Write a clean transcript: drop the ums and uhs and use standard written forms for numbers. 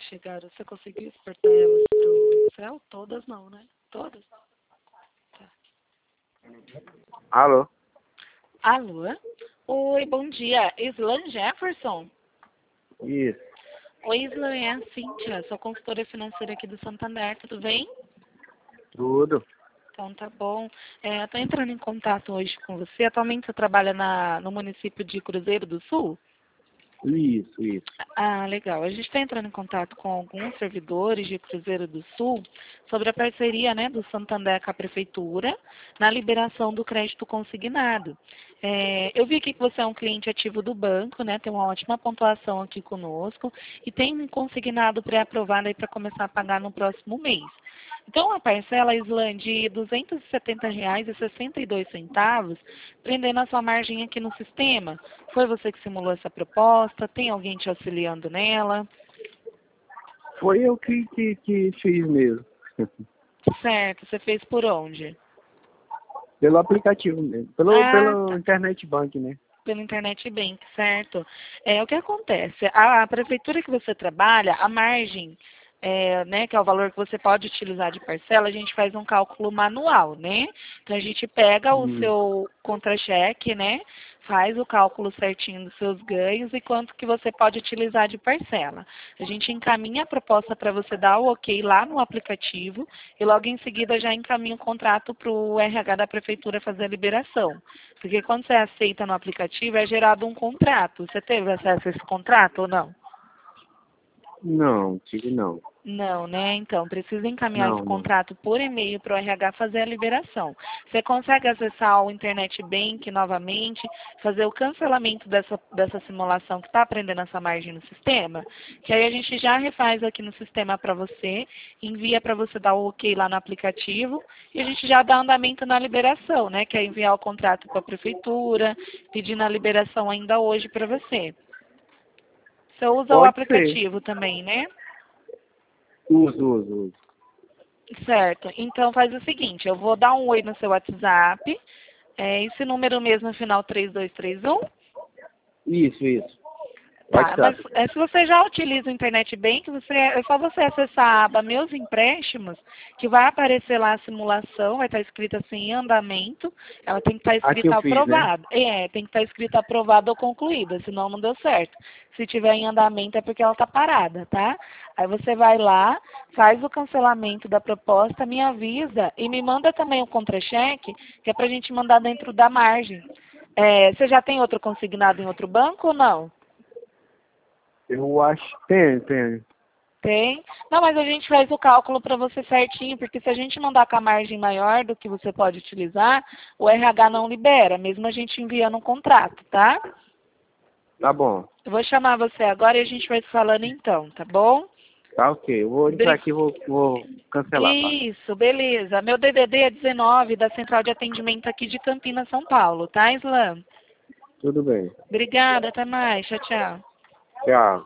que chegaram, você conseguiu exportar elas pro Excel? Todas não, né? Todas? Tá. Alô? Alô? Oi, bom dia. Islan Jefferson? Isso. Oi, Islan, é a Cíntia, sou consultora financeira aqui do Santander, tudo bem? Tudo. Então tá bom. Estou entrando em contato hoje com você. Atualmente você trabalha no município de Cruzeiro do Sul? Isso. Ah, legal. A gente está entrando em contato com alguns servidores de Cruzeiro do Sul sobre a parceria, né, do Santander com a Prefeitura na liberação do crédito consignado. Eu vi aqui que você é um cliente ativo do banco, né, tem uma ótima pontuação aqui conosco e tem um consignado pré-aprovado aí para começar a pagar no próximo mês. Então, a parcela, Islan, de R$ 270,62, prendendo a sua margem aqui no sistema. Foi você que simulou essa proposta? Tem alguém te auxiliando nela? Foi eu que fiz mesmo. Certo, você fez por onde? Pelo aplicativo mesmo. Pelo Tá. internet bank, né? Pela internet bank, certo? O que acontece? A prefeitura que você trabalha, a margem, né, que é o valor que você pode utilizar de parcela, a gente faz um cálculo manual, né? Então a gente pega o seu contra-cheque, né? Faz o cálculo certinho dos seus ganhos e quanto que você pode utilizar de parcela. A gente encaminha a proposta para você dar o ok lá no aplicativo e logo em seguida já encaminha o contrato para o RH da prefeitura fazer a liberação. Porque quando você aceita no aplicativo é gerado um contrato. Você teve acesso a esse contrato ou não? Não, tive não. Não, né? Então, precisa encaminhar esse Não. contrato por e-mail para o RH fazer a liberação. Você consegue acessar o Internet Bank novamente, fazer o cancelamento dessa simulação que está prendendo essa margem no sistema? Que aí a gente já refaz aqui no sistema para você, envia para você dar o ok lá no aplicativo e a gente já dá andamento na liberação, né? Que é enviar o contrato para a prefeitura, pedindo a liberação ainda hoje para você. Você usa o Pode ser. aplicativo também, né? Uso. Certo. Então faz o seguinte, eu vou dar um oi no seu WhatsApp. Esse número mesmo, final 3231. Isso. Tá, mas WhatsApp. se você já utiliza o Internet Bank, é só você acessar a aba Meus Empréstimos, que vai aparecer lá a simulação, vai estar escrita assim, em andamento. Ela tem que estar Aqui eu escrita fiz, né? aprovado. Tem que estar escrita aprovada ou concluída, senão não deu certo. Se tiver em andamento é porque ela está parada, tá? Aí você vai lá, faz o cancelamento da proposta, me avisa e me manda também o contra-cheque, que é para a gente mandar dentro da margem. Você já tem outro consignado em outro banco ou não? Eu acho. Tenho. Tem. Não, mas a gente faz o cálculo para você certinho, porque se a gente mandar com a margem maior do que você pode utilizar, o RH não libera, mesmo a gente enviando um contrato, tá? Tá bom. Eu vou chamar você agora e a gente vai se falando então, tá bom? Tá ok. Eu vou entrar aqui e vou cancelar, tá? Isso, beleza. Meu DDD é 19 da Central de Atendimento aqui de Campinas, São Paulo, tá, Islam? Tudo bem. Obrigada, até mais. Tchau, tchau. Tchau.